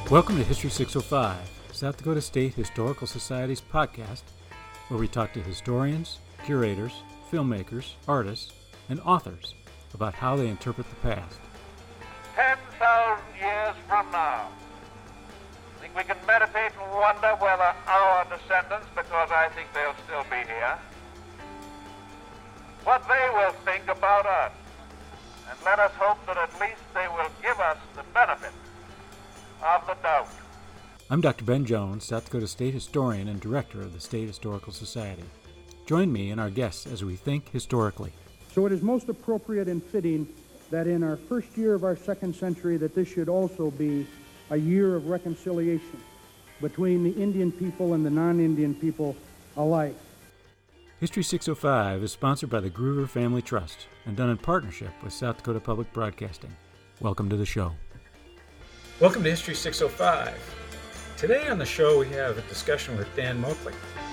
Welcome to History 605, South Dakota State Historical Society's podcast, where we talk to historians, curators, filmmakers, artists, and authors about how they interpret the past. 10,000 years from now, I think we can meditate and wonder whether our descendants, because I think they'll still be here, what they will think about us. And let us hope that at least they will give us the benefit of the doubt. I'm Dr. Ben Jones, South Dakota State Historian and Director of the State Historical Society. Join me and our guests as we think historically. So it is most appropriate and fitting that in our first year of our second century that this should also be a year of reconciliation between the Indian people and the non-Indian people alike. History 605 is sponsored by the Groover Family Trust and done in partnership with South Dakota Public Broadcasting. Welcome to the show. Welcome to History 605. Today on the show we have a discussion with Dan Moakley.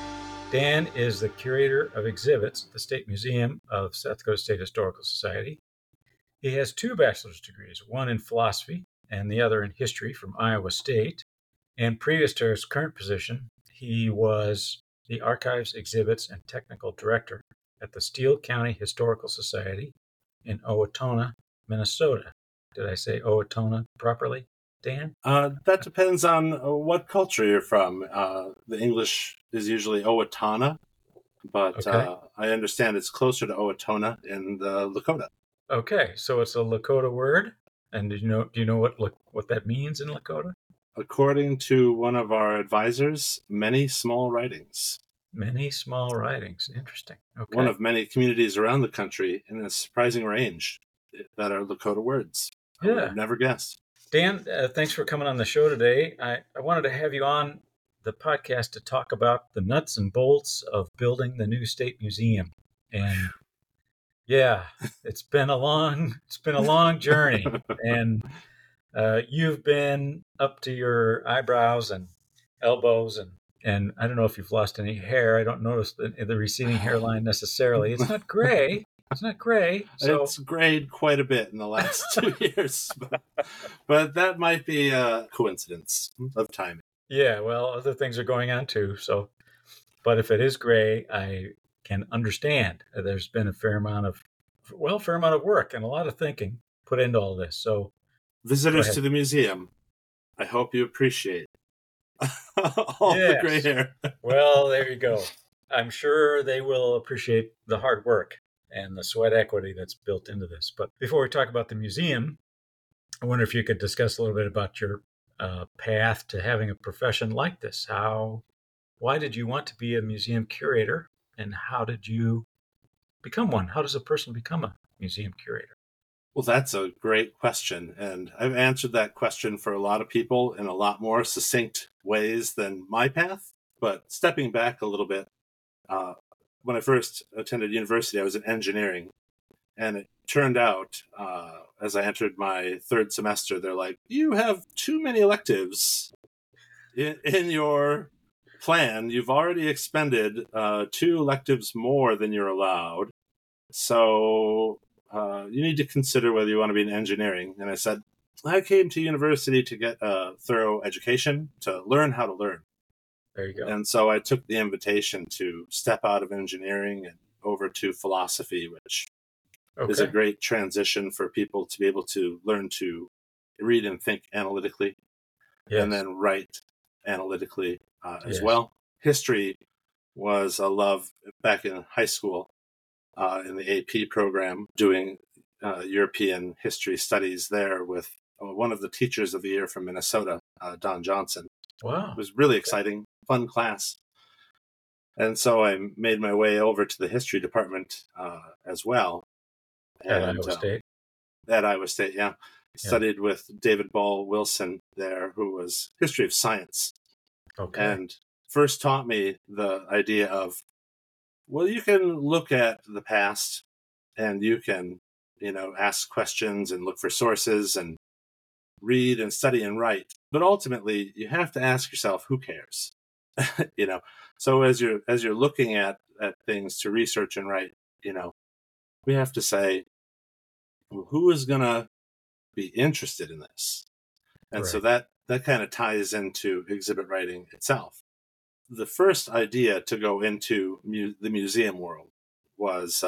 Dan is the curator of exhibits at the State Museum of South Dakota State Historical Society. He has two bachelor's degrees, one in philosophy and the other in history from Iowa State. And previous to his current position, he was the Archives, Exhibits, and Technical Director at the Steele County Historical Society in Owatonna, Minnesota. Did I say Owatonna properly, Dan? That depends on what culture you're from. The English is usually Owatonna, but Okay. I understand it's closer to Owatonna in the Lakota. Okay, so it's a Lakota word, and do you know what that means in Lakota? According to one of our advisors, many small writings. Many small writings. Interesting. Okay. One of many communities around the country in a surprising range that are Lakota words. I would have never guessed. Dan, thanks for coming on the show today. I wanted to have you on the podcast to talk about the nuts and bolts of building the new state museum. And yeah, it's been a long journey. And you've been up to your eyebrows and elbows, and I don't know if you've lost any hair. I don't notice the receding hairline necessarily. It's not gray. So It's grayed quite a bit in the last 2 years, but that might be a coincidence of timing. Yeah, well, other things are going on too. So, but if it is gray, I can understand. There's been a fair amount of work and a lot of thinking put into all this. So, Visitors to the museum, I hope you appreciate all the gray hair. Well, there you go. I'm sure they will appreciate the hard work and the sweat equity that's built into this. But before we talk about the museum, I wonder if you could discuss a little bit about your path to having a profession like this. Why did you want to be a museum curator, and how did you become one? How does a person become a museum curator? Well, that's a great question, and I've answered that question for a lot of people in a lot more succinct ways than my path. But stepping back a little bit, when I first attended university, I was in engineering, and it turned out, as I entered my third semester, they're like, you have too many electives in your plan. You've already expended 2 electives more than you're allowed, so you need to consider whether you want to be in engineering. And I said, I came to university to get a thorough education, to learn how to learn. There you go. And so I took the invitation to step out of engineering and over to philosophy, which is a great transition for people to be able to learn to read and think analytically, and then write analytically as well. History was a love back in high school in the AP program, doing European history studies there with one of the teachers of the year from Minnesota, Don Johnson. Wow. It was really exciting, fun class. And so I made my way over to the history department as well. At Iowa State? At Iowa State, yeah. Studied with David Ball Wilson there, who was history of science. Okay. And first taught me the idea of, well, you can look at the past and you can, ask questions and look for sources and read and study and write. But ultimately, you have to ask yourself, who cares? So as you're looking at things to research and write, we have to say, who is going to be interested in this? And so that that kind of ties into exhibit writing itself. The first idea to go into the museum world was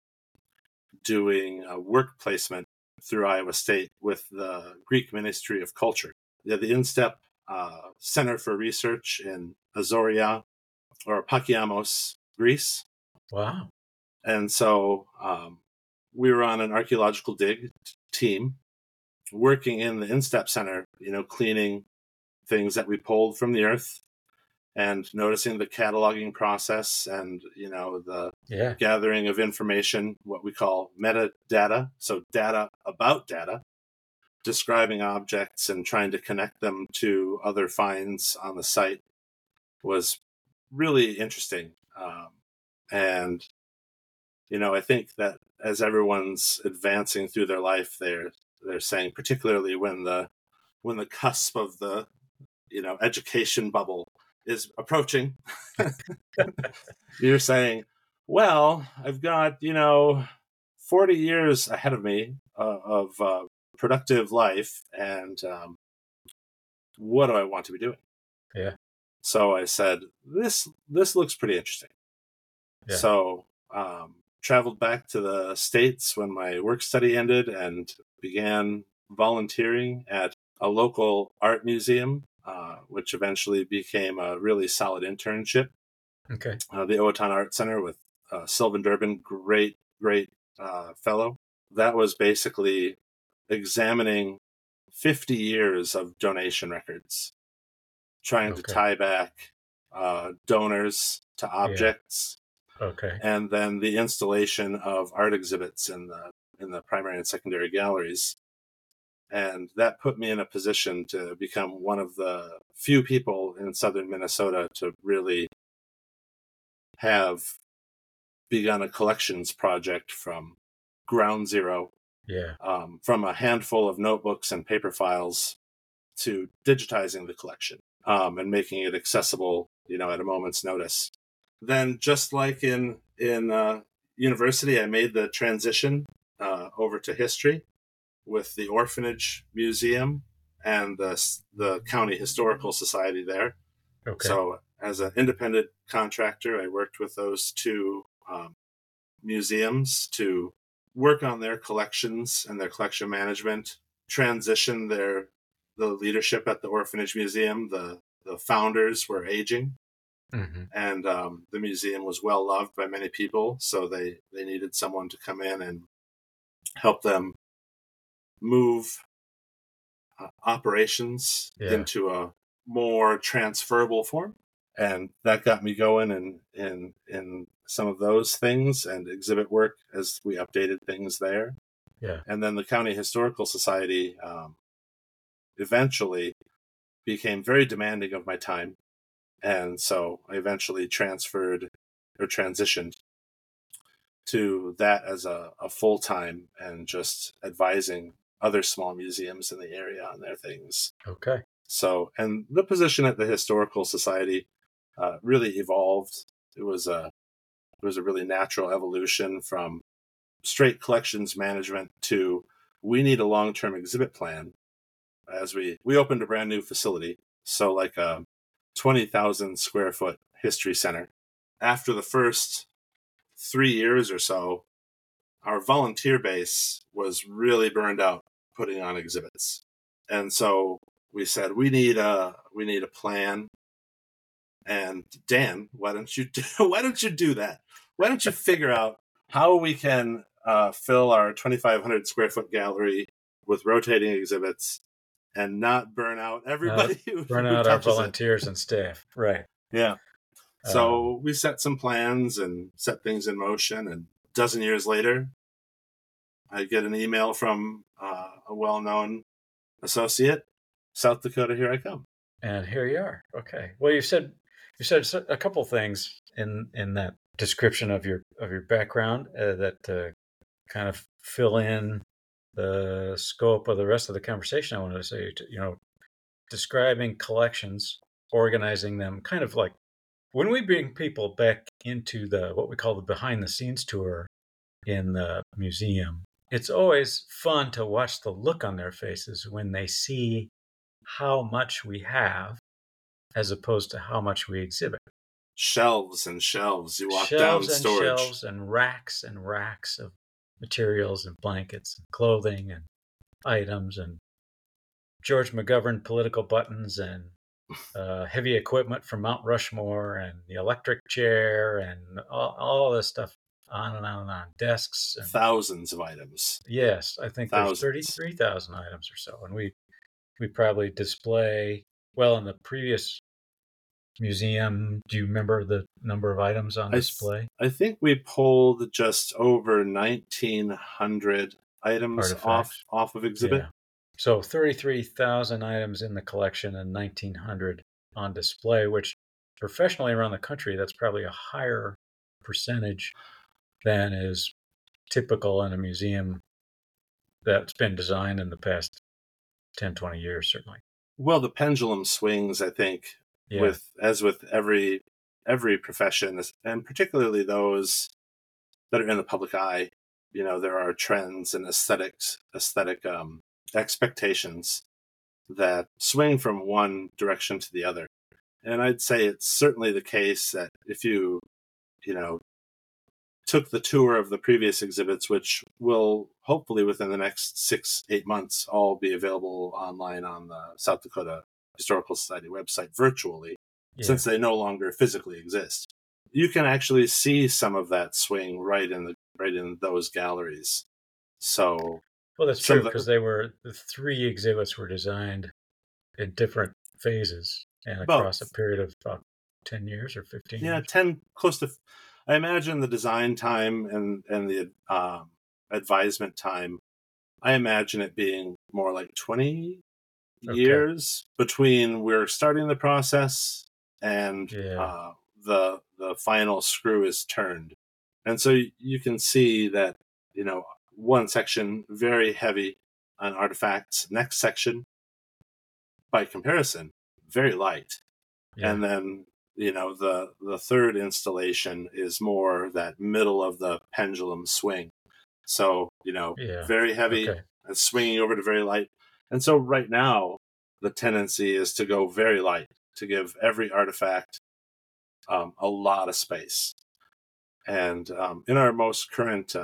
doing a work placement through Iowa State with the Greek Ministry of Culture. The INSTEP Center for Research in Azoria, or Pakiamos, Greece. Wow. And so we were on an archaeological dig team working in the INSTEP Center, cleaning things that we pulled from the earth and noticing the cataloging process and, the gathering of information, what we call metadata. So data about data, describing objects and trying to connect them to other finds on the site was really interesting. And, I think that as everyone's advancing through their life, they're saying, particularly when the cusp of the, education bubble is approaching, you're saying, well, I've got, 40 years ahead of me of productive life. And what do I want to be doing? Yeah. So I said, this looks pretty interesting. Yeah. So traveled back to the States when my work study ended and began volunteering at a local art museum, which eventually became a really solid internship. Okay. The Owatonna Art Center with Sylvan Durbin, great fellow. That was basically examining 50 years of donation records, trying to tie back donors to objects. Yeah. Okay. And then the installation of art exhibits in the primary and secondary galleries. And that put me in a position to become one of the few people in southern Minnesota to really have begun a collections project from ground zero. Yeah. From a handful of notebooks and paper files to digitizing the collection and making it accessible, at a moment's notice. Then, just like in university, I made the transition over to history with the Orphanage Museum and the County Historical Society there. Okay. So, as an independent contractor, I worked with those two museums to work on their collections and their collection management, transition the leadership at the Orphanage Museum. The founders were aging. Mm-hmm. And the museum was well loved by many people, so they needed someone to come in and help them move operations into a more transferable form. And that got me going in some of those things and exhibit work as we updated things there. Yeah. And then the County Historical Society eventually became very demanding of my time. And so I eventually transitioned to that as a full-time and just advising other small museums in the area on their things. Okay. So, and the position at the Historical Society really evolved. It was a really natural evolution from straight collections management to we need a long-term exhibit plan as we opened a brand new facility. So like a 20,000 square foot history center. After the first 3 years or so, our volunteer base was really burned out putting on exhibits. And so we said, we need a plan. And Dan, why don't you do that? Why don't you figure out how we can fill our 2,500 square foot gallery with rotating exhibits and not burn out everybody burn out our volunteers and staff. Right. Yeah. So we set some plans and set things in motion. And a dozen years later, I get an email from a well-known associate, South Dakota, here I come. And here you are. Okay. Well, you said a couple things in that description of your background that kind of fill in the scope of the rest of the conversation. I wanted to say, describing collections, organizing them, kind of like when we bring people back into what we call the behind the scenes tour in the museum, it's always fun to watch the look on their faces when they see how much we have as opposed to how much we exhibit. Shelves and shelves. You walk Shelves down and storage. shelves and racks of materials and blankets and clothing and items and George McGovern political buttons and heavy equipment from Mount Rushmore and the electric chair and all this stuff, on and on and on. Desks and Thousands of items. yes, I think Thousands. there's 33,000 items or so, and we probably display, well, in the previous museum, do you remember the number of items on display? I think we pulled just over 1,900 items Artifacts. off of exhibit. Yeah. So 33,000 items in the collection and 1,900 on display, which professionally around the country, that's probably a higher percentage than is typical in a museum that's been designed in the past 10, 20 years, certainly. Well, the pendulum swings, I think, Yeah. with every profession, and particularly those that are in the public eye. You know, there are trends and aesthetic expectations that swing from one direction to the other. And I'd say it's certainly the case that if you took the tour of the previous exhibits, which will hopefully within the next 6-8 months all be available online on the South Dakota Historical Society website virtually, since they no longer physically exist, you can actually see some of that swing right in those galleries. So, well, that's true, because the 3 exhibits were designed in different phases and across a period of about 10 years or 15 years. 10, close to. I imagine the design time and the advisement time, I imagine it being more like 20 years between we're starting the process and the final screw is turned. And so you can see that, one section very heavy on artifacts, next section, by comparison, very light. Yeah. And then, the third installation is more that middle of the pendulum swing. So, very heavy and swinging over to very light. And so right now, the tendency is to go very light, to give every artifact a lot of space. And in our most current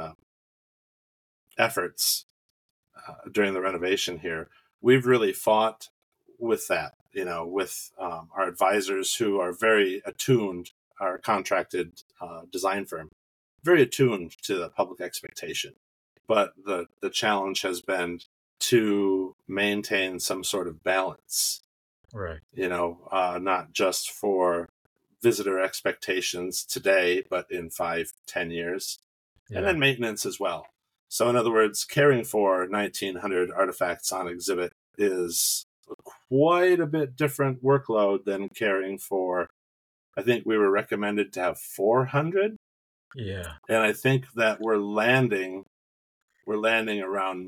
efforts during the renovation here, we've really fought with that, with our advisors who are very attuned, our contracted design firm, very attuned to the public expectation. But the challenge has been to maintain some sort of balance, right? Not just for visitor expectations today, but in 5-10 years, and then maintenance as well. So in other words, caring for 1,900 artifacts on exhibit is quite a bit different workload than caring for, I think we were recommended to have 400. Yeah. And I think that we're landing around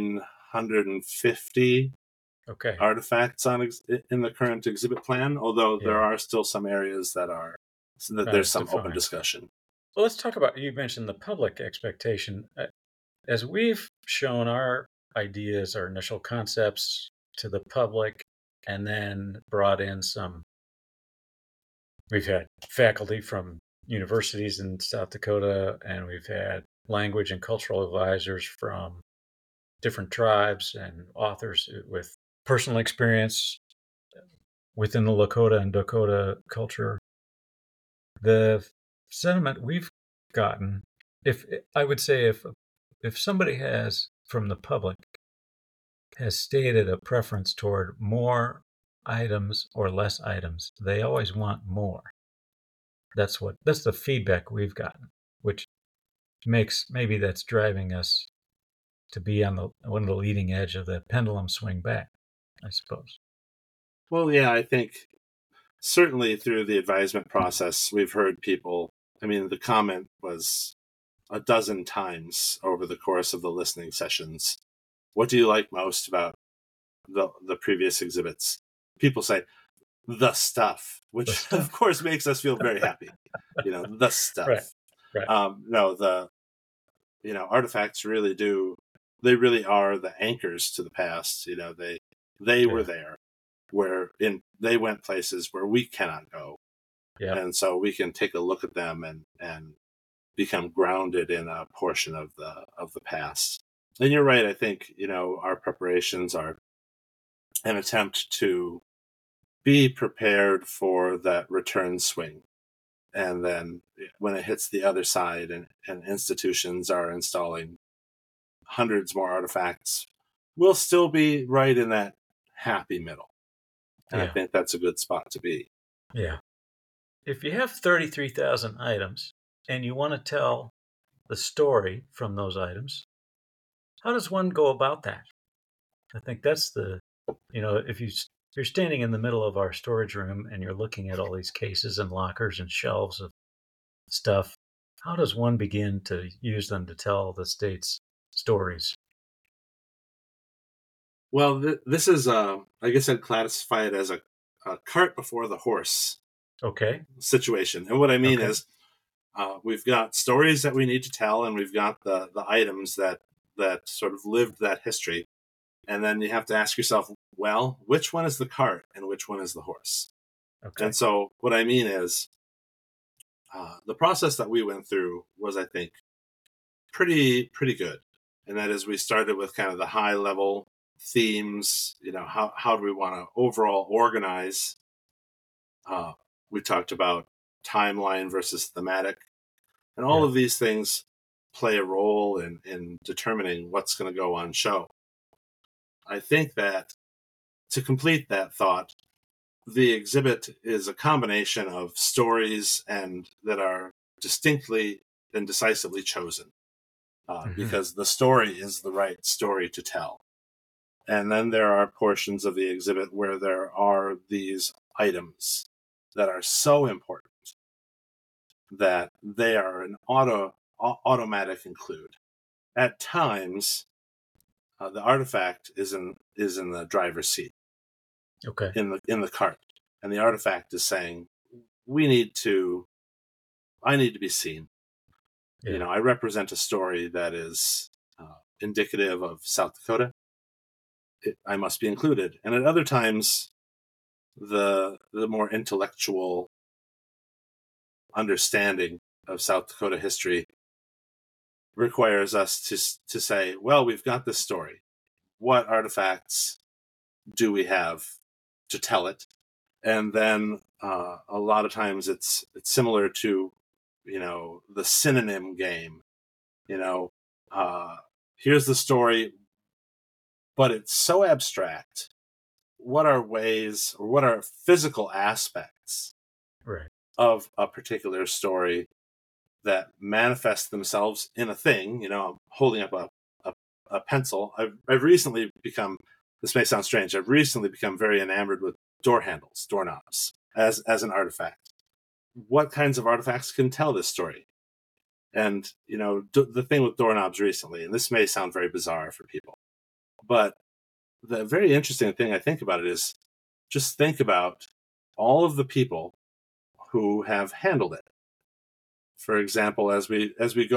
950 artifacts in the current exhibit plan, although there are still some areas that there's some open discussion. Well, let's talk about, you mentioned the public expectation. As we've shown our ideas, our initial concepts to the public, and then brought in we've had faculty from universities in South Dakota, and we've had language and cultural advisors from different tribes and authors with personal experience within the Lakota and Dakota culture. The sentiment we've gotten, if somebody has, from the public, has stated a preference toward more items or less items, they always want more. That's the feedback we've gotten, which maybe that's driving us to be on one of the leading edge of the pendulum swing back, I suppose. Well, yeah, I think certainly through the advisement process, we've heard people, the comment was a dozen times over the course of the listening sessions. What do you like most about the previous exhibits? People say, the stuff, which of course makes us feel very happy. The stuff. Right. Artifacts really are the anchors to the past. They were there. they went places where we cannot go. Yeah. And so we can take a look at them and become grounded in a portion of the past. And you're right. I think, our preparations are an attempt to be prepared for that return swing. And then when it hits the other side and institutions are installing hundreds more artifacts, we'll still be right in that happy middle. And I think that's a good spot to be. Yeah. If you have 33,000 items and you want to tell the story from those items, how does one go about that? I think that's if you're standing in the middle of our storage room and you're looking at all these cases and lockers and shelves of stuff, how does one begin to use them to tell the state's stories? Well, this is, I guess I'd classify it as a cart before the horse situation. And what I mean is we've got stories that we need to tell, and we've got the items that sort of lived that history. And then you have to ask yourself, well, which one is the cart and which one is the horse? Okay. And so what I mean is the process that we went through was, I think, pretty good. And that is, we started with kind of the high level themes, how do we want to overall organize? We talked about timeline versus thematic. And all of these things play a role in determining what's going to go on show. I think that to complete that thought, the exhibit is a combination of stories and that are distinctly and decisively chosen because the story is the right story to tell. And then there are portions of the exhibit where there are these items that are so important that they are an automatic include. At times, the artifact is in the driver's seat, in the cart, and the artifact is saying, I need to be seen. Yeah. I represent a story that is indicative of South Dakota. I must be included. And at other times, the more intellectual understanding of South Dakota history requires us to say, well, we've got this story. What artifacts do we have to tell it? And then a lot of times it's similar to, the synonym game. Here's the story, but it's so abstract. What are ways, or what are physical aspects of a particular story that manifest themselves in a thing? I'm holding up a pencil. I've recently become, this may sound strange, I've recently become very enamored with door handles, doorknobs, as an artifact. What kinds of artifacts can tell this story? And, the thing with doorknobs recently, and this may sound very bizarre for people, but the very interesting thing I think about it is just think about all of the people who have handled it. For example, as we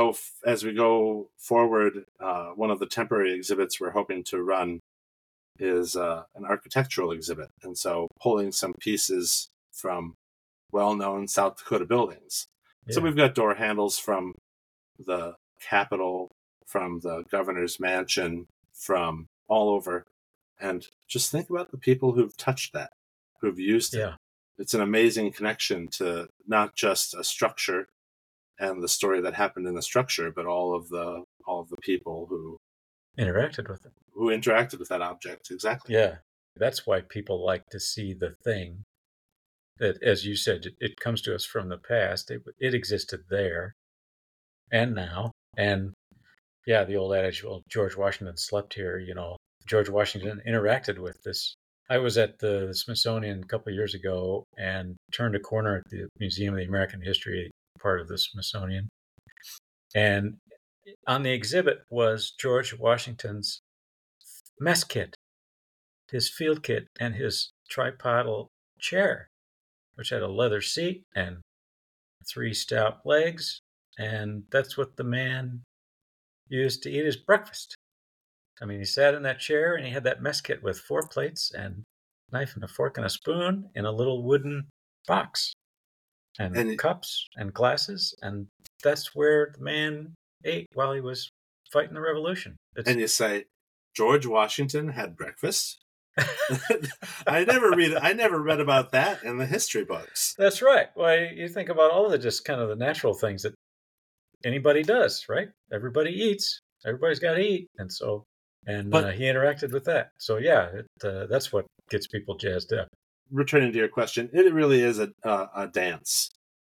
go forward, one of the temporary exhibits we're hoping to run is an architectural exhibit, and so pulling some pieces from well-known South Dakota buildings. Yeah. So we've got door handles from the Capitol, from the governor's mansion, from all over, and just think about the people who've touched that, who've used it. It's an amazing connection to not just a structure and the story that happened in the structure, but all of the people who interacted with it, who interacted with that object. Exactly. Yeah, that's why people like to see the thing that, as you said, it comes to us from the past. It existed there and now, and the old adage, well, George Washington slept here. George Washington interacted with this. I was at the Smithsonian a couple of years ago and turned a corner at the Museum of the American History part of the Smithsonian. And on the exhibit was George Washington's mess kit, his field kit, and his tripodal chair, which had a leather seat and 3 stout legs. And that's what the man used to eat his breakfast. I mean, he sat in that chair and he had that mess kit with 4 plates and knife and a fork and a spoon in a little wooden box, and cups and glasses, and that's where the man ate while he was fighting the revolution. And you say, George Washington had breakfast? I never read about that in the history books. That's right. Well, you think about all of the just kind of the natural things that anybody does, right? Everybody eats. Everybody's got to eat, and so he interacted with that. So yeah, that's what gets people jazzed up. Returning to your question, it really is a dance.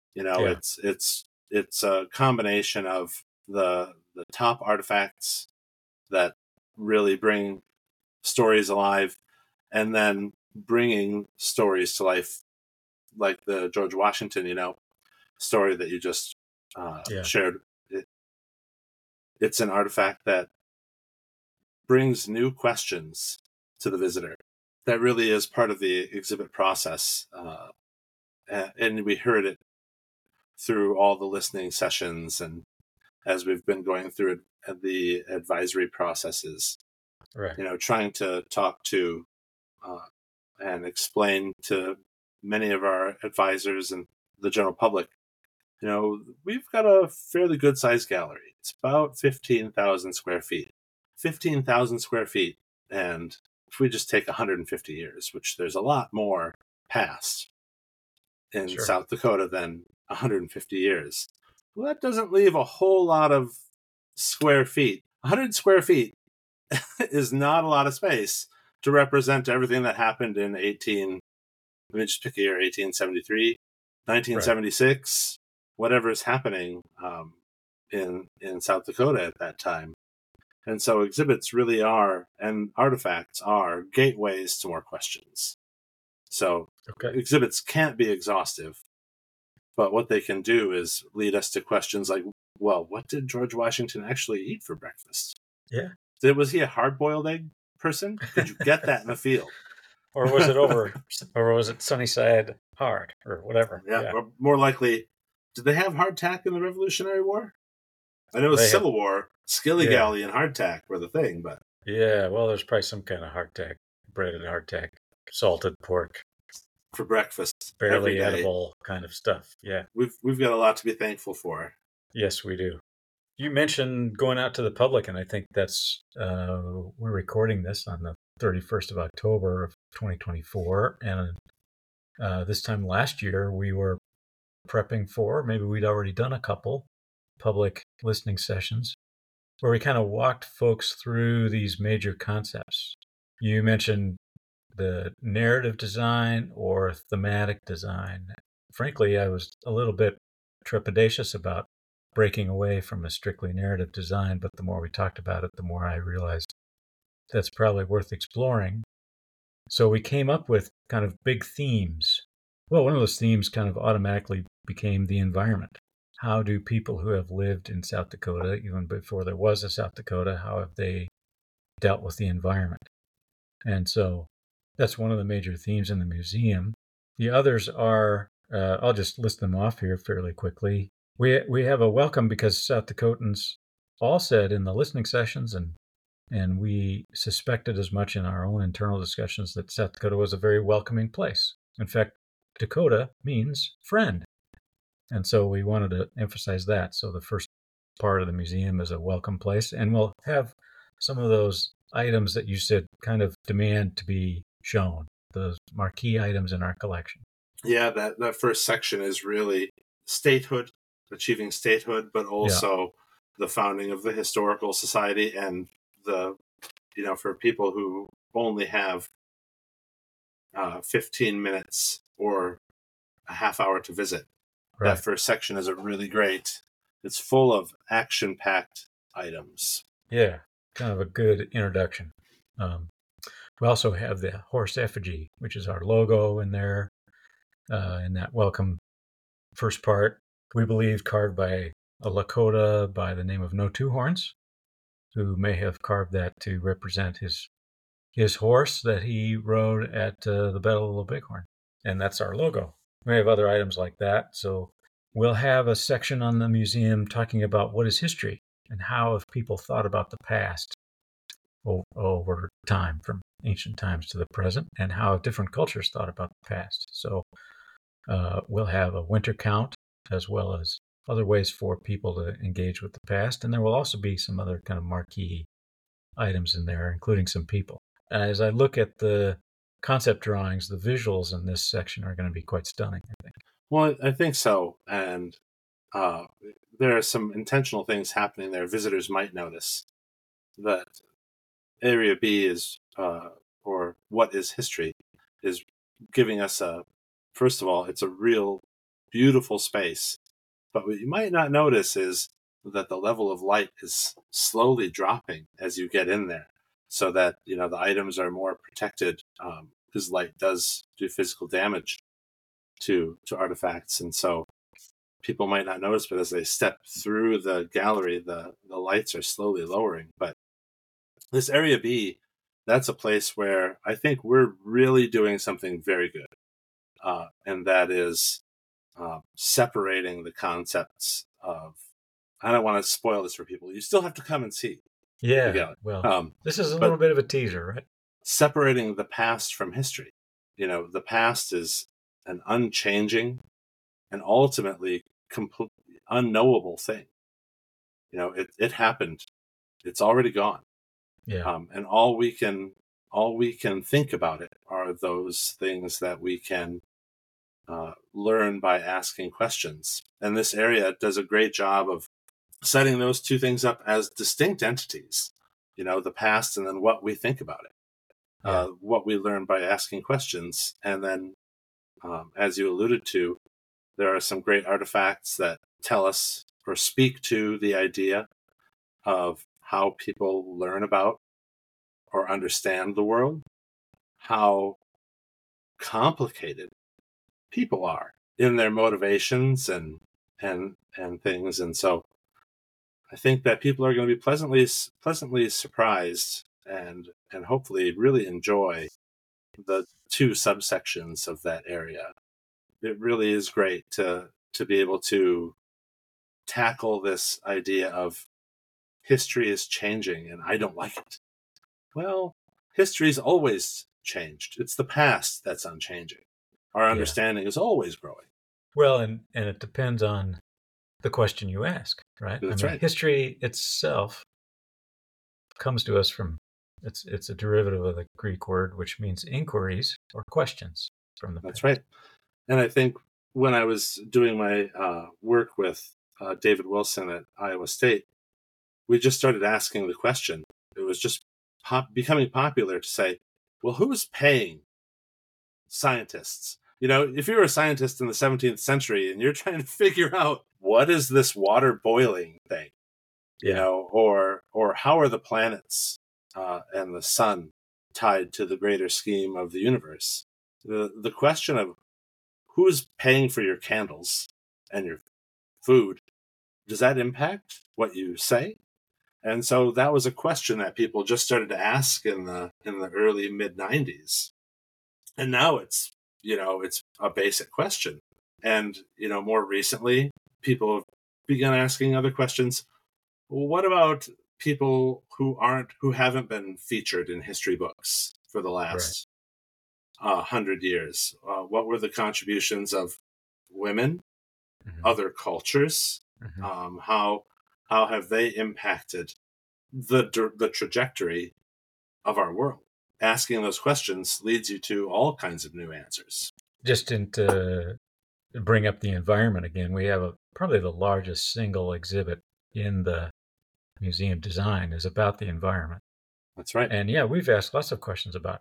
It's a combination of the top artifacts that really bring stories alive, and then bringing stories to life, like the George Washington, story that you just shared. It's an artifact that brings new questions to the visitor. That really is part of the exhibit process. And we heard it through all the listening sessions and as we've been going through the advisory processes. Right. Trying to talk to and explain to many of our advisors and the general public, we've got a fairly good sized gallery. It's about 15,000 square feet. 15,000 square feet. And if we just take 150 years, which there's a lot more past in South Dakota than 150 years, well, that doesn't leave a whole lot of square feet. 100 square feet is not a lot of space to represent everything that happened in let me just pick a year, 1873, 1976, whatever is happening in South Dakota at that time. And so exhibits really are, and artifacts are, gateways to more questions. So exhibits can't be exhaustive, but what they can do is lead us to questions like, well, what did George Washington actually eat for breakfast? Yeah. Was he a hard-boiled egg person? Did you get that in the field? Or was it sunny side hard, or whatever? Yeah. Or more likely, did they have hardtack in the Revolutionary War? I know Civil War, skilly galley and hardtack were the thing, but... Yeah, well, there's probably some kind of hardtack, breaded hardtack, salted pork. For breakfast. Barely edible kind of stuff, yeah. We've got a lot to be thankful for. Yes, we do. You mentioned going out to the public, and I think that's... we're recording this on the 31st of October of 2024, and this time last year we were prepping for, maybe we'd already done a couple public listening sessions where we kind of walked folks through these major concepts. You mentioned the narrative design or thematic design. Frankly, I was a little bit trepidatious about breaking away from a strictly narrative design, but the more we talked about it, the more I realized that's probably worth exploring. So we came up with kind of big themes. Well, one of those themes kind of automatically became the environment. How do people who have lived in South Dakota, even before there was a South Dakota, how have they dealt with the environment? And so that's one of the major themes in the museum. The others are, I'll just list them off here fairly quickly. We have a welcome because South Dakotans all said in the listening sessions, and we suspected as much in our own internal discussions, that South Dakota was a very welcoming place. In fact, Dakota means friend. And so we wanted to emphasize that. So the first part of the museum is a welcome place. And we'll have some of those items that you said kind of demand to be shown, those marquee items in our collection. Yeah, that first section is really statehood, achieving statehood, but also the founding of the Historical Society and for people who only have 15 minutes or a half hour to visit. Right. That first section is really great. It's full of action-packed items. Yeah, kind of a good introduction. We also have the horse effigy, which is our logo in there, in that welcome first part. We believe carved by a Lakota by the name of No Two Horns, who may have carved that to represent his horse that he rode at the Battle of Little Bighorn. And that's our logo. We have other items like that. So we'll have a section on the museum talking about what is history and how have people thought about the past over time, from ancient times to the present and how different cultures thought about the past. So we'll have a winter count as well as other ways for people to engage with the past. And there will also be some other kind of marquee items in there, including some people. As I look at the concept drawings, the visuals in this section are going to be quite stunning, I think. Well, I think so. And there are some intentional things happening there. Visitors might notice that Area B is, or what is history, is giving us first of all, it's a real beautiful space. But what you might not notice is that the level of light is slowly dropping as you get in there, so that the items are more protected, because light does do physical damage to artifacts, and so people might not notice. But as they step through the gallery, the lights are slowly lowering. But this Area B, that's a place where I think we're really doing something very good, and that is separating the concepts of. I don't want to spoil this for people. You still have to come and see. Yeah, well, this is a little bit of a teaser, right? Separating the past from history. The past is an unchanging and ultimately completely unknowable thing. It happened. It's already gone. Yeah. And all we can think about it are those things that we can learn by asking questions. And this area does a great job of setting those two things up as distinct entities, the past and then what we think about it, what we learn by asking questions. And then, as you alluded to, there are some great artifacts that tell us or speak to the idea of how people learn about or understand the world, how complicated people are in their motivations and things. And so I think that people are going to be pleasantly surprised and hopefully really enjoy the two subsections of that area. It really is great to be able to tackle this idea of history is changing and I don't like it. Well, history's always changed. It's the past that's unchanging. Our understanding is always growing. Well, and it depends on the question you ask, right? That's right. History itself comes to us from, it's a derivative of the Greek word, which means inquiries or questions from the past. That's right. And I think when I was doing my work with David Wilson at Iowa State, we just started asking the question. It was just becoming popular to say, well, who's paying scientists? If you're a scientist in the 17th century and you're trying to figure out what is this water boiling thing, or how are the planets and the sun tied to the greater scheme of the universe? The question of who's paying for your candles and your food, does that impact what you say? And so that was a question that people just started to ask in the early mid 90s. And now it's a basic question. And, more recently, people have begun asking other questions. Well, what about people who haven't been featured in history books for the last 100 years? What were the contributions of women, other cultures? How have they impacted the trajectory of our world? Asking those questions leads you to all kinds of new answers. Just to bring up the environment again, we have probably the largest single exhibit in the museum design is about the environment. That's right. And we've asked lots of questions about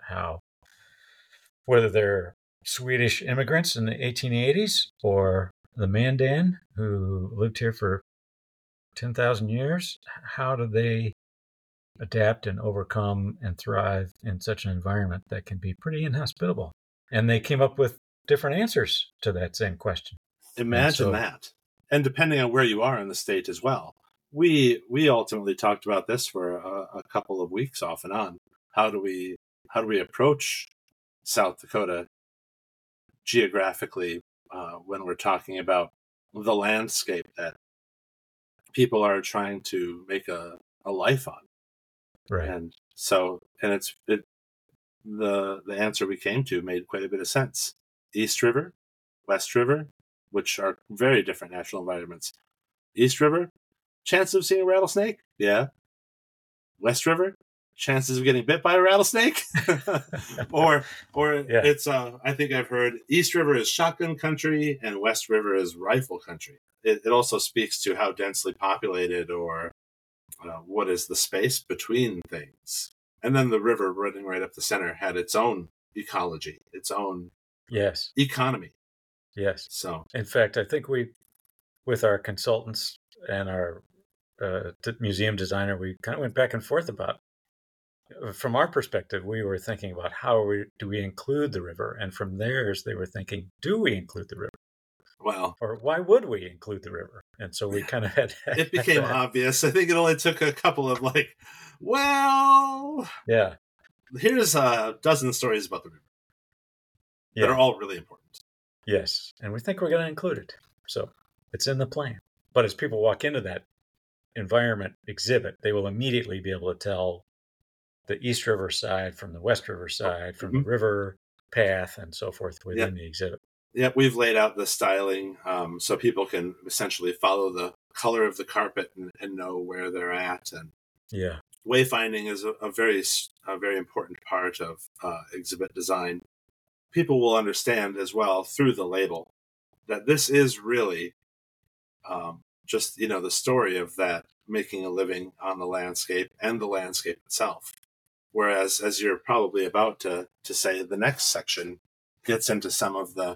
whether they're Swedish immigrants in the 1880s or the Mandan who lived here for 10,000 years, how do they adapt and overcome and thrive in such an environment that can be pretty inhospitable? And they came up with different answers to that same question. Imagine that. And depending on where you are in the state as well. We ultimately talked about this for a couple of weeks off and on. How do we approach South Dakota geographically when we're talking about the landscape that people are trying to make a life on? Right. And so, the answer we came to made quite a bit of sense. East River, West River, which are very different natural environments. East River, chance of seeing a rattlesnake? Yeah. West River, chances of getting bit by a rattlesnake? or it's I think I've heard East River is shotgun country and West River is rifle country. It also speaks to how densely populated or what is the space between things. And then the river running right up the center had its own ecology, its own economy. Yes. So, in fact, I think we, with our consultants and our museum designer, we kind of went back and forth about, from our perspective, we were thinking about do we include the river? And from theirs, they were thinking, do we include the river? Well, or why would we include the river? And so we kind of had it became obvious. I think it only took a couple of here's a dozen stories about the river that are all really important. Yes, and we think we're going to include it. So it's in the plan. But as people walk into that environment exhibit, they will immediately be able to tell the East River side from the West River side, from the river path and so forth within the exhibit. Yep, we've laid out the styling so people can essentially follow the color of the carpet and know where they're at. And wayfinding is a very important part of exhibit design. People will understand as well through the label that this is really just the story of that making a living on the landscape and the landscape itself. Whereas, as you're probably about to say, the next section gets into some of the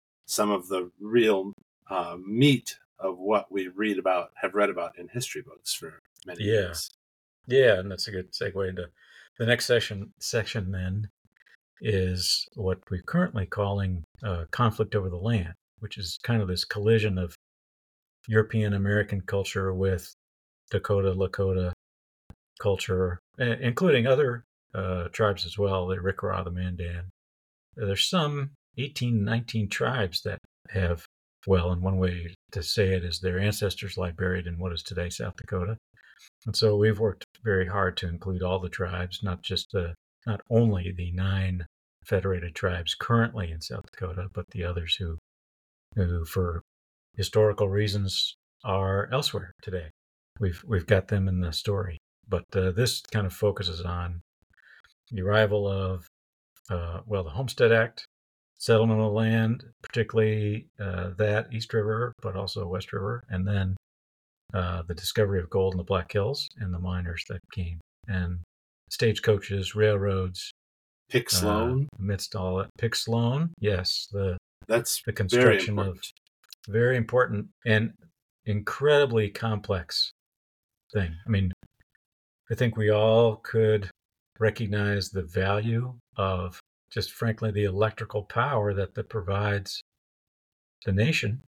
real meat of what we have read about in history books for many years. Yeah, and that's a good segue into the next section then is what we're currently calling conflict over the land, which is kind of this collision of European American culture with Dakota, Lakota culture, including other tribes as well, the Rickraw, the Mandan. There's some 18, 19 tribes that have, and one way to say it is their ancestors lie buried in what is today South Dakota. And so we've worked very hard to include all the tribes, not only the 9 federated tribes currently in South Dakota, but the others who for historical reasons are elsewhere today. We've got them in the story. But this kind of focuses on the arrival of, the Homestead Act, settlement of land, particularly that East River, but also West River, and then the discovery of gold in the Black Hills and the miners that came, and stagecoaches, railroads. Pick Sloan. Amidst all that. Pick Sloan, yes. That's the construction of very important and incredibly complex thing. I mean, I think we all could recognize the value of just frankly the electrical power that provides the nation,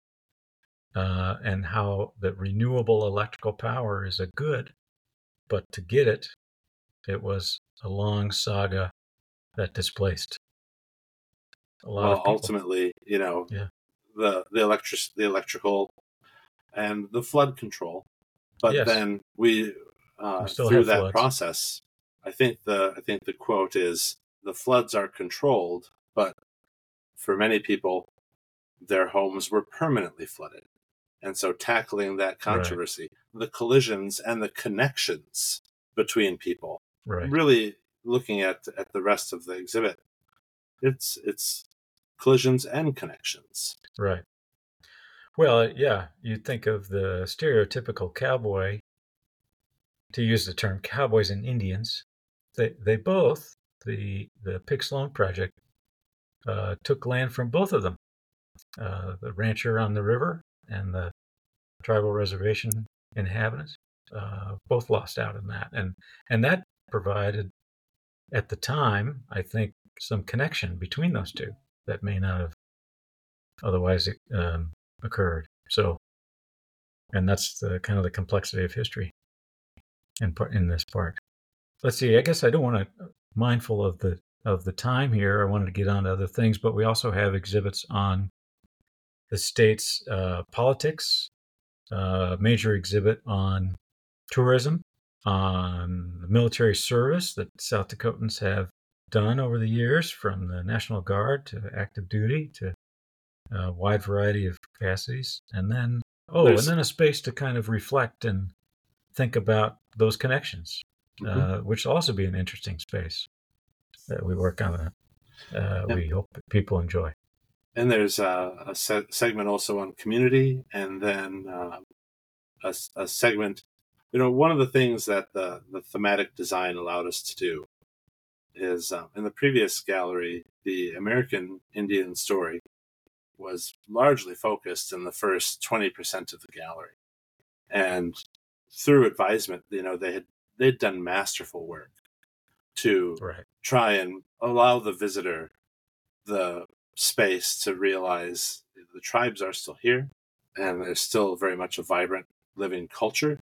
and how the renewable electrical power is a good, but to get it was a long saga that displaced a lot of people. Ultimately, the electrical and the flood control, but then we through that floods. Process, I think the quote is, the floods are controlled, but for many people, their homes were permanently flooded. And so tackling that controversy, the collisions and the connections between people, really looking at the rest of the exhibit, it's collisions and connections. Right. Well, you'd think of the stereotypical cowboy, to use the term cowboys and Indians. They both, the Pick Sloan project, took land from both of them. The rancher on the river and the tribal reservation inhabitants both lost out in that. And that provided, at the time, I think, some connection between those two that may not have otherwise occurred. So, and that's the kind of the complexity of history in this part. Let's see, I guess I don't want to, mindful of the time here, I wanted to get on to other things, but we also have exhibits on the state's politics, major exhibit on tourism, on the military service that South Dakotans have done over the years, from the National Guard to active duty to a wide variety of capacities. And then, a space to kind of reflect and think about those connections, which will also be an interesting space that we work on. We hope that people enjoy. And there's a segment also on community, and then a segment. One of the things that the thematic design allowed us to do is in the previous gallery, the American Indian story was largely focused in the first 20% of the gallery. And through advisement, they'd done masterful work to try and allow the visitor the space to realize the tribes are still here, and there's still very much a vibrant living culture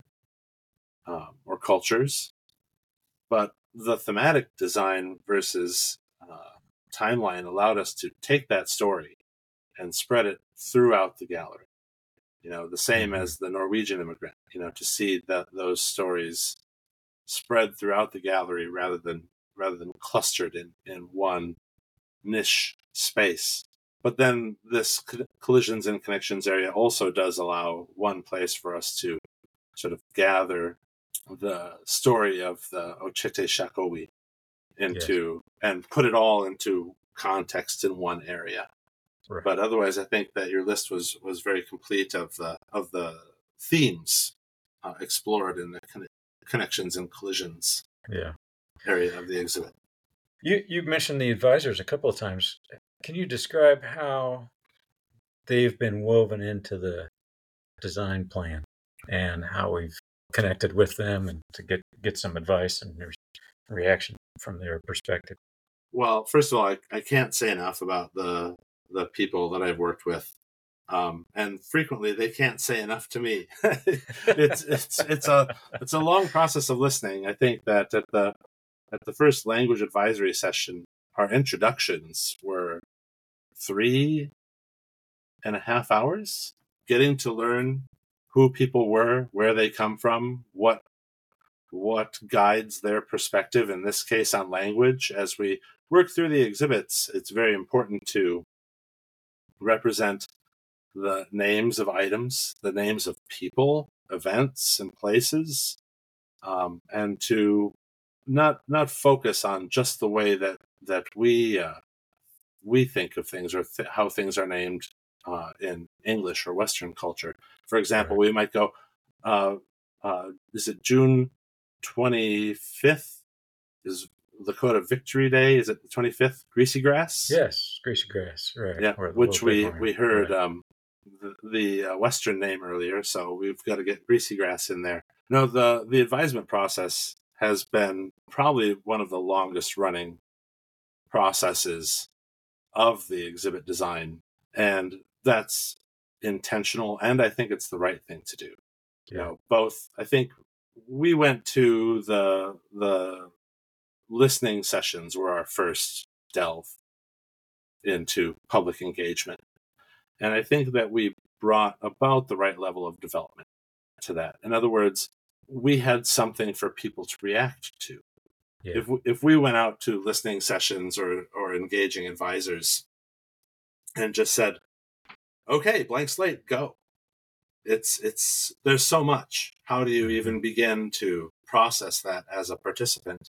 or cultures. But the thematic design versus timeline allowed us to take that story and spread it throughout the gallery. The same as the Norwegian immigrant, to see those stories spread throughout the gallery rather than clustered in one niche space. But then this collisions and connections area also does allow one place for us to sort of gather the story of the Ochete Shakowi into and put it all into context in one area. Right. But otherwise, I think that your list was very complete of the themes explored in the connections and collisions area of the exhibit. You mentioned the advisors a couple of times. Can you describe how they've been woven into the design plan and how we've connected with them and to get some advice and reaction from their perspective? Well, first of all, I can't say enough about the people that I've worked with, and frequently they can't say enough to me. It's a long process of listening. I think that at the first language advisory session, our introductions were 3.5 hours, getting to learn who people were, where they come from, what guides their perspective, in this case on language. As we work through the exhibits, it's very important to represent the names of items, the names of people, events, and places, and to not focus on just the way that we think of things or how things are named in English or Western culture. For example, we might go, is it June 25th? Is Lakota Victory Day? Is it the 25th? Greasy Grass? Yes, Greasy Grass. Right. Yeah, which we heard the Western name earlier, so we've got to get Greasy Grass in there. No, the advisement process has been probably one of the longest running processes of the exhibit design, and that's intentional, and I think it's the right thing to do. Both. I think we went to the listening sessions were our first delve into public engagement, and I think that we brought about the right level of development to that. In other words, we had something for people to react to. Yeah. If we went out to listening sessions or engaging advisors and just said, "Okay, blank slate, go," it's there's so much. How do you even begin to process that as a participant?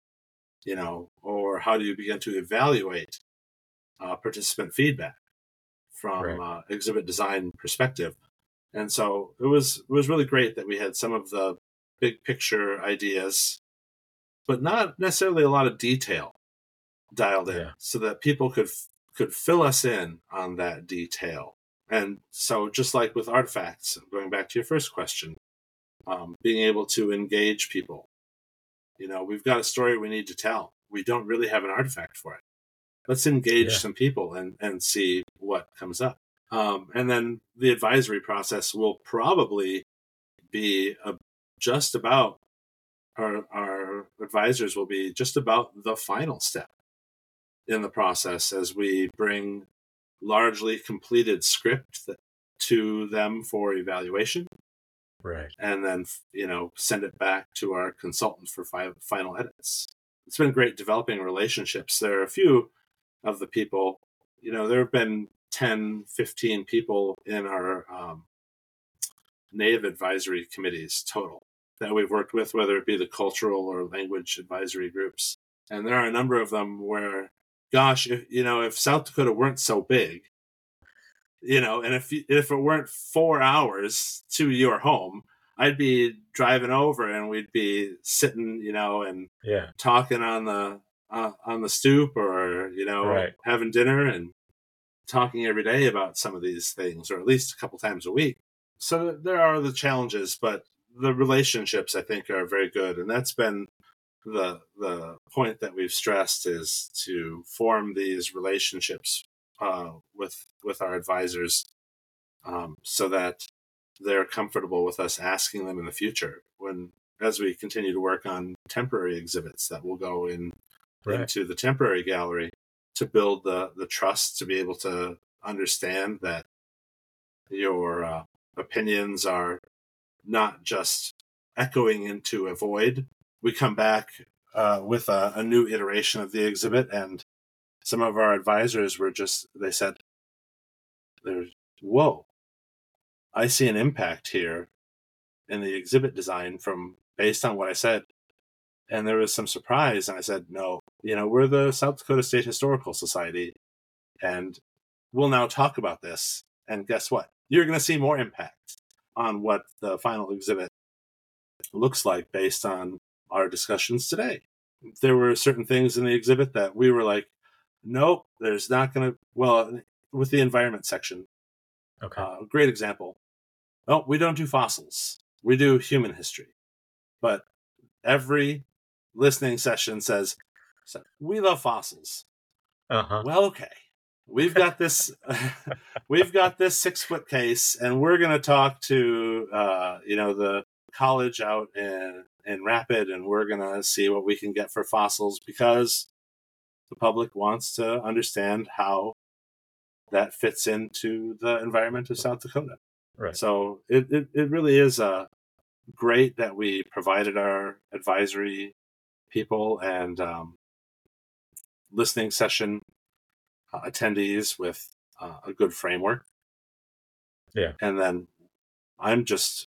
Or how do you begin to evaluate participant feedback from exhibit design perspective? And so it was really great that we had some of the big picture ideas, but not necessarily a lot of detail dialed in, so that people could fill us in on that detail. And so just like with artifacts, going back to your first question, being able to engage people. We've got a story we need to tell. We don't really have an artifact for it. Let's engage some people and see what comes up. And then the advisory process will probably be just about, our advisors will be just about the final step in the process as we bring largely completed script to them for evaluation. Right. And then, send it back to our consultant for final edits. it's been great developing relationships. There are a few of the people, there have been 10, 15 people in our Native advisory committees total that we've worked with, whether it be the cultural or language advisory groups. And there are a number of them where, gosh, if South Dakota weren't so big, and if it weren't 4 hours to your home, I'd be driving over and we'd be sitting, and talking on the stoop, or having dinner and talking every day about some of these things, or at least a couple times a week. So there are the challenges, but the relationships, I think, are very good, and that's been the point that we've stressed, is to form these relationships with our advisors, so that they're comfortable with us asking them in the future, as we continue to work on temporary exhibits that will go into the temporary gallery, to build the trust, to be able to understand that your opinions are not just echoing into a void. We come back with a new iteration of the exhibit, and some of our advisors they said, whoa, I see an impact here in the exhibit design based on what I said. And there was some surprise, and I said, no, we're the South Dakota State Historical Society, and we'll now talk about this. And guess what? You're going to see more impact on what the final exhibit looks like based on our discussions today. There were certain things in the exhibit that we were like, nope, there's not going to, well, with the environment section, great example. Oh, we don't do fossils. We do human history. But every listening session says, we love fossils. Well, okay. We've got this 6-foot case, and we're going to talk to the college out in Rapid, and we're going to see what we can get for fossils, because the public wants to understand how that fits into the environment of South Dakota. Right. So it really is great that we provided our advisory people and listening session attendees with a good framework. Yeah. And then I'm just,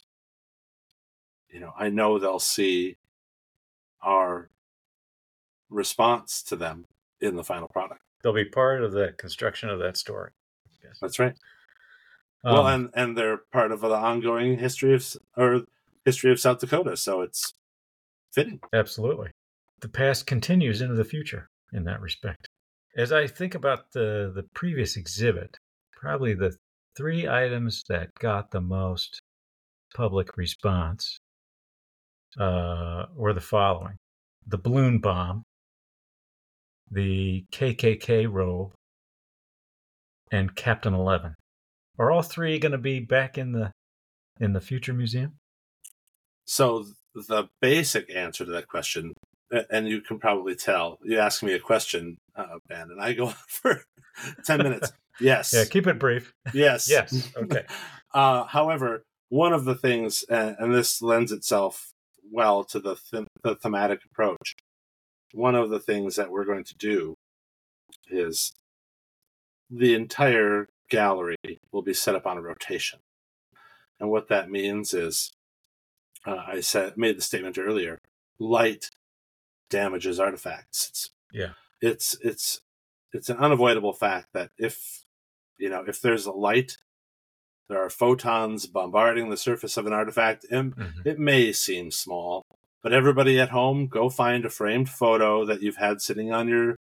I know they'll see our response to them in the final product. They'll be part of the construction of that story. Yes. That's right. Well, and they're part of the ongoing history of South Dakota, so it's fitting. Absolutely. The past continues into the future in that respect. As I think about the previous exhibit, probably the 3 items that got the most public response were the following: the balloon bomb, the KKK robe, and Captain 11. Are all 3 going to be back in the future museum? So the basic answer to that question, and you can probably tell, you ask me a question, Ben, and I go on for 10 minutes. Yes. Yeah, keep it brief. Yes. Yes. Okay. However, one of the things, and this lends itself well to the thematic approach, one of the things that we're going to do is the entire gallery will be set up on a rotation. And what that means is, made the statement earlier, light damages artifacts. It's an unavoidable fact that if there's a light, there are photons bombarding the surface of an artifact, and it may seem small, but everybody at home, go find a framed photo that you've had sitting on your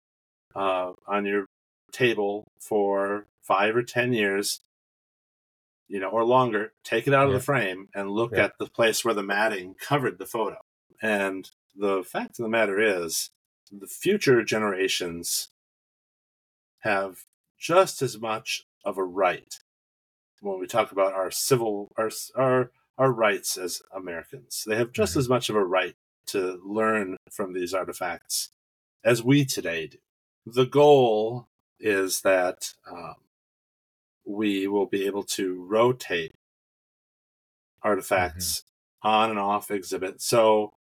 table for 5 or 10 years, or longer. Take it out of the frame and look at the place where the matting covered the photo. And the fact of the matter is, the future generations have just as much of a right, when we talk about our rights as Americans. They have just as much of a right to learn from these artifacts as we today do. The goal is that we will be able to rotate artifacts on and off exhibit. So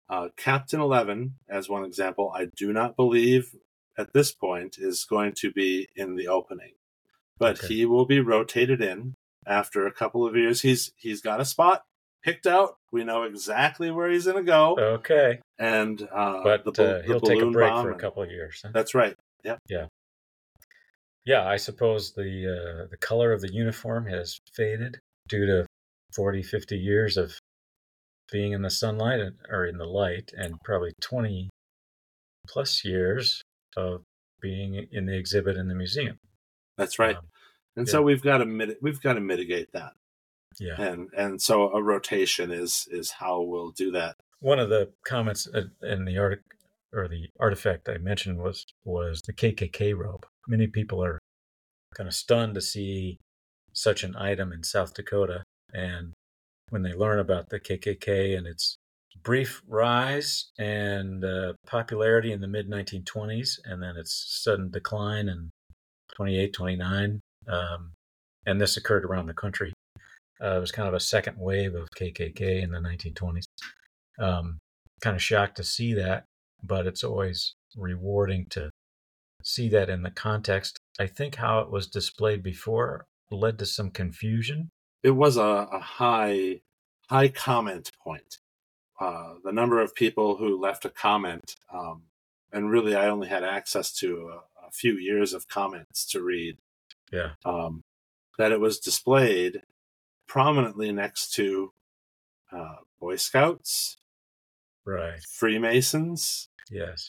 Captain 11, as one example, I do not believe at this point is going to be in the opening, but he will be rotated in after a couple of years. He's got a spot picked out. We know exactly where he's going to go. Okay. And but he'll take a break for a and, couple of years. Huh? That's right. Yep. Yeah. Yeah, I suppose the color of the uniform has faded due to 40, 50 years of being in the sunlight or in the light, and probably 20 plus years of being in the exhibit in the museum. That's right. And so we've got to mitigate that. Yeah. And so a rotation is how we'll do that. One of the comments in the artifact I mentioned was the KKK robe. Many people are kind of stunned to see such an item in South Dakota, and when they learn about the KKK and its brief rise and popularity in the mid-1920s, and then its sudden decline in 28, 29, and this occurred around the country. It was kind of a second wave of KKK in the 1920s. Kind of shocked to see that, but it's always rewarding to see that in the context. I think how it was displayed before led to some confusion. It was a high comment point. The number of people who left a comment, and really I only had access to a few years of comments to read. Yeah. That it was displayed prominently next to Boy Scouts, right, Freemasons, yes,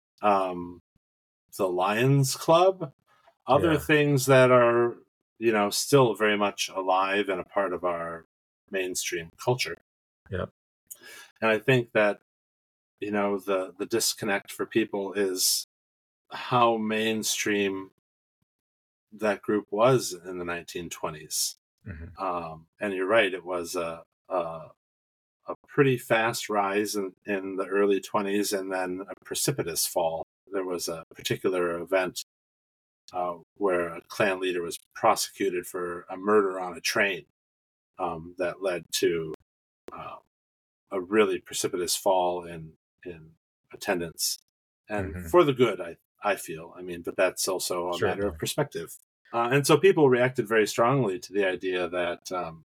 the Lions Club, other things that are, still very much alive and a part of our mainstream culture. Yep. And I think that, the disconnect for people is how mainstream that group was in the 1920s. Mm-hmm. And you're right, it was a pretty fast rise in the early 20s and then a precipitous fall. There was a particular event where a Klan leader was prosecuted for a murder on a train that led to a really precipitous fall in attendance. And for the good, I feel. I mean, but that's also a matter of perspective. And so people reacted very strongly to the idea that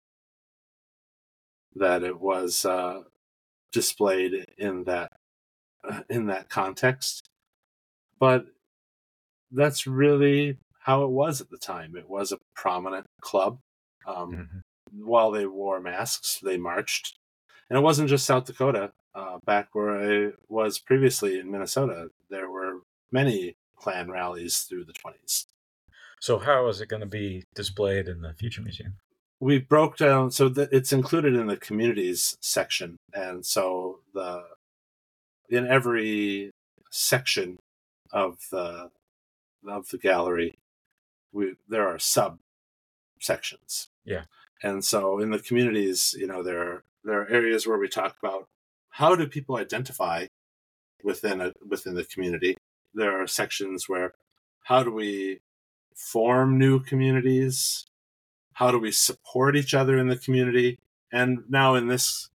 it was displayed in that context. But that's really how it was at the time. It was a prominent club. While they wore masks, they marched. And it wasn't just South Dakota. Back where I was previously in Minnesota, there were many Klan rallies through the 20s. So how is it going to be displayed in the Future Museum? We broke down so that it's included in the communities section, and so in every section of the gallery, there are sub sections. Yeah, and so in the communities, there are areas where we talk about how do people identify within the community. There are sections where how do we form new communities? How do we support each other in the community? And now in this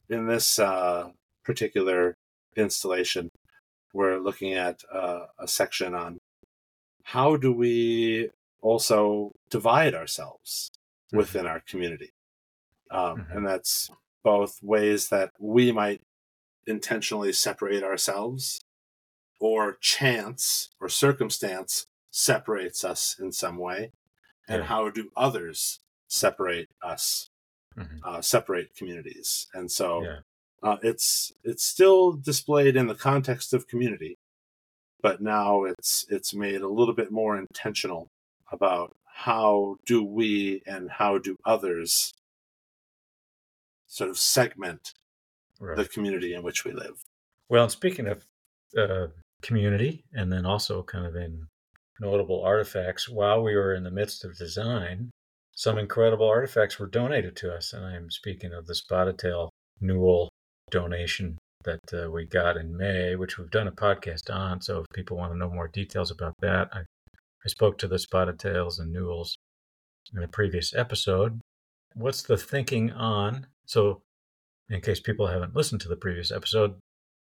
particular installation, we're looking at a section on how do we also divide ourselves within our community. And that's both ways that we might intentionally separate ourselves, or chance or circumstance separates us in some way, and how do others separate us, separate communities. And so it's still displayed in the context of community, but now it's made a little bit more intentional about how do we and how do others sort of segment the community in which we live. Well, and speaking of community, and then also kind of in notable artifacts, while we were in the midst of design, some incredible artifacts were donated to us. And I'm speaking of the Spotted Tail Newell donation that we got in May, which we've done a podcast on. So if people want to know more details about that, I spoke to the Spotted Tails and Newells in a previous episode. What's the thinking on? So in case people haven't listened to the previous episode,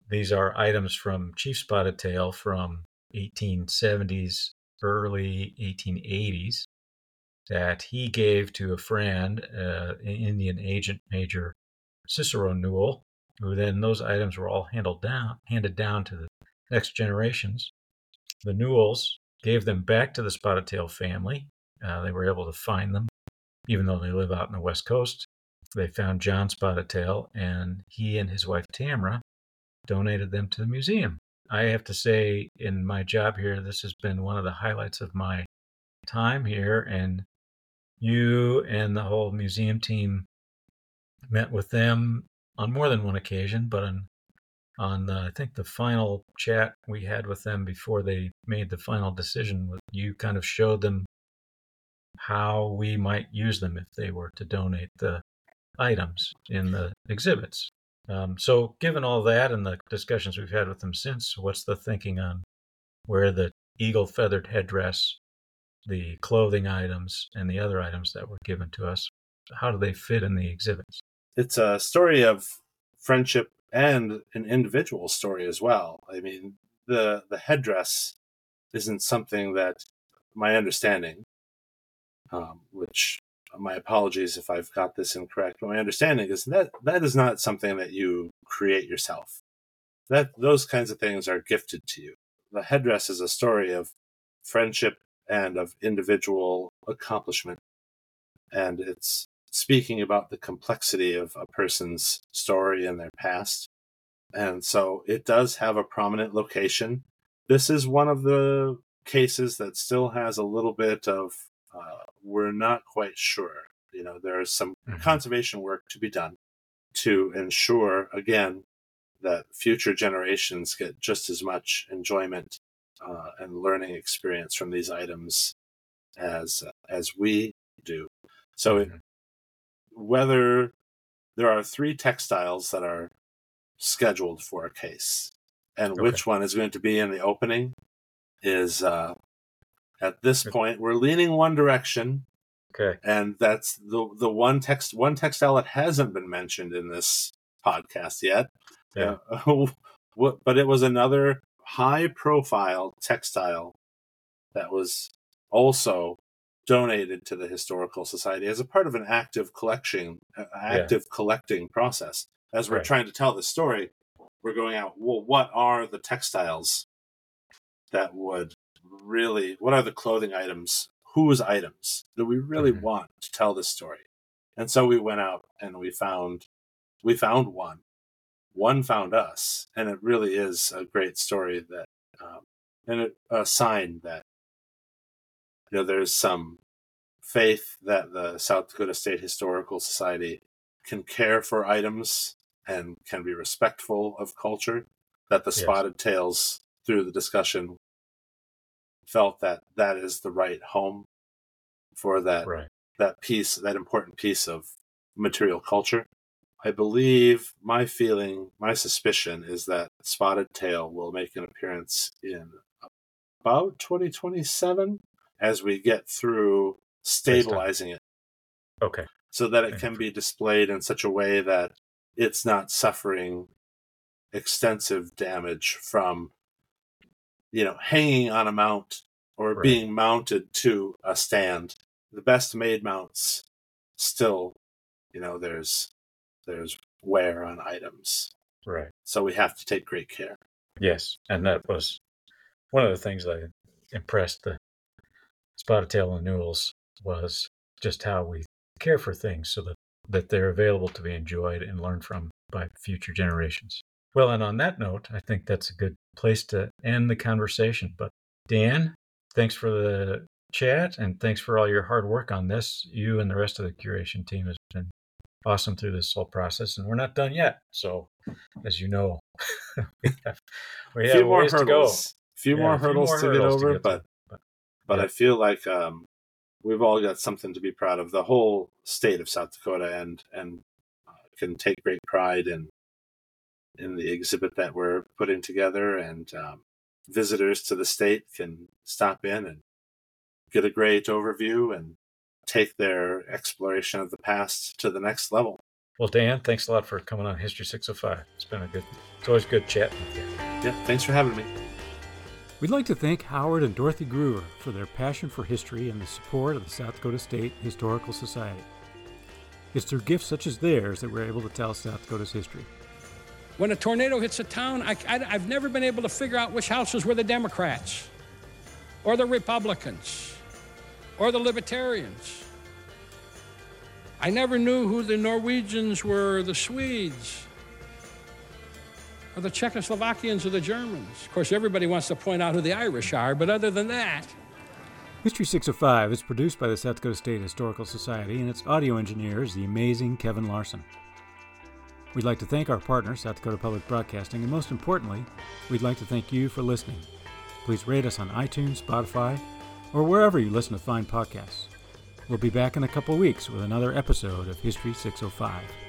these are items from Chief Spotted Tail from 1870s, early 1880s, that he gave to a friend, an Indian agent, Major Cicero Newell, who then those items were all handed down to the next generations. The Newells gave them back to the Spotted Tail family. They were able to find them, even though they live out in the West Coast. They found John Spotted Tail, and he and his wife Tamra donated them to the museum. I have to say, in my job here, this has been one of the highlights of my time here, and you and the whole museum team met with them on more than one occasion, but on I think the final chat we had with them before they made the final decision, you kind of showed them how we might use them if they were to donate the items in the exhibits. So given all that and the discussions we've had with them since, what's the thinking on where the eagle feathered headdress, the clothing items, and the other items that were given to us, how do they fit in the exhibits? It's a story of friendship and an individual story as well. I mean, the headdress isn't something that, my understanding, which my apologies if I've got this incorrect, but my understanding is that is not something that you create yourself. That those kinds of things are gifted to you. The headdress is a story of friendship and of individual accomplishment, and it's speaking about the complexity of a person's story and their past. And so it does have a prominent location. This is one of the cases that still has a little bit of we're not quite sure. You know, there's some conservation work to be done to ensure, again, that future generations get just as much enjoyment and learning experience from these items as we do. So whether there are 3 textiles that are scheduled for a case, and which one is going to be in the opening is at this point we're leaning one direction. Okay. And that's the one textile that hasn't been mentioned in this podcast yet. Yeah. But it was another high profile textile that was also donated to the Historical Society as a part of an active collecting process. As we're trying to tell the story, we're going out, well, what are the textiles that would really, what are the clothing items, whose items do we really want to tell this story? And so we went out and we found one found us, and it really is a great story that, and a sign that, you know, there's some faith that the South Dakota State Historical Society can care for items and can be respectful of culture, that the Spotted Tails, through the discussion, felt that that is the right home for that that important piece of material culture. I believe, my suspicion is that Spotted Tail will make an appearance in about 2027 as we get through stabilizing it. Okay. So that it can be displayed in such a way that it's not suffering extensive damage from, you know, hanging on a mount or being mounted to a stand. The best made mounts still, you know, there's wear on items. Right. So we have to take great care. Yes. And that was one of the things that impressed the Spotted Tail and Newells, was just how we care for things so that they're available to be enjoyed and learned from by future generations. Well, and on that note, I think that's a good place to end the conversation. But Dan, thanks for the chat, and thanks for all your hard work on this. You and the rest of the curation team has been awesome through this whole process, and we're not done yet. So, as you know, we have a few ways to go. Few more hurdles to get over, but I feel like we've all got something to be proud of. The whole state of South Dakota and can take great pride in the exhibit that we're putting together, and visitors to the state can stop in and get a great overview and take their exploration of the past to the next level. Well, Dan, thanks a lot for coming on History 605. It's always good chatting with you. Yeah, thanks for having me. We'd like to thank Howard and Dorothy Groover for their passion for history and the support of the South Dakota State Historical Society. It's through gifts such as theirs that we're able to tell South Dakota's history. When a tornado hits a town, I've never been able to figure out which houses were the Democrats, or the Republicans, or the Libertarians. I never knew who the Norwegians were, the Swedes, or the Czechoslovakians or the Germans. Of course, everybody wants to point out who the Irish are, but other than that... History 605 is produced by the South Dakota State Historical Society, and its audio engineer is the amazing Kevin Larson. We'd like to thank our partner, South Dakota Public Broadcasting, and most importantly, we'd like to thank you for listening. Please rate us on iTunes, Spotify, or wherever you listen to fine podcasts. We'll be back in a couple weeks with another episode of History 605.